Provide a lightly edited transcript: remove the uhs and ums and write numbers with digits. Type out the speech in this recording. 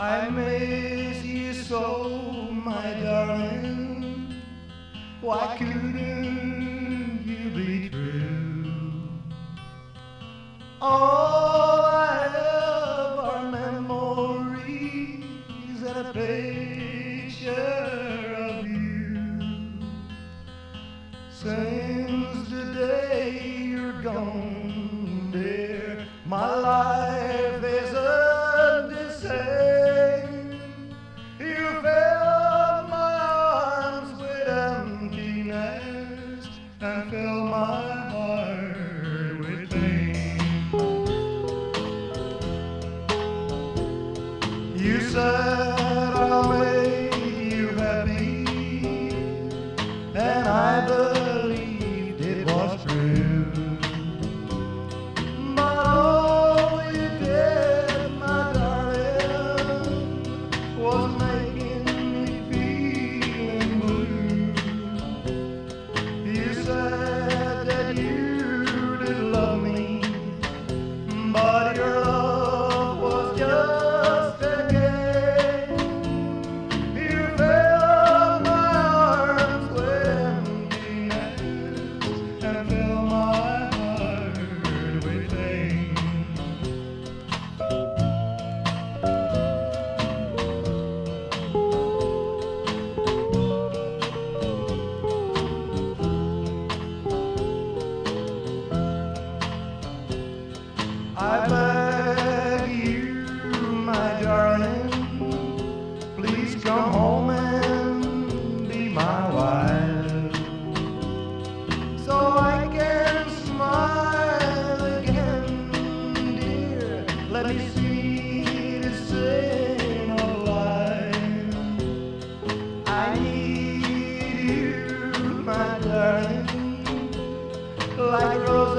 I miss you so, my darling. Why couldn't you be true? All I have are memories and a picture of you. Since the day you're gone, dear, my life isn't the same. You filled my arms with emptiness and filled my heart with pain. You said I'll make you happy, and I believed it was true. But all you did, my darling, was making me feeling blue. You said that you did love me, but your love was just a game. You filled my arms with emptiness and filled my heart with pain. I beg you, my darling, please come home and be my wife, so I can smile again, dear. Let me see the sin of life. I need you, my darling, like roses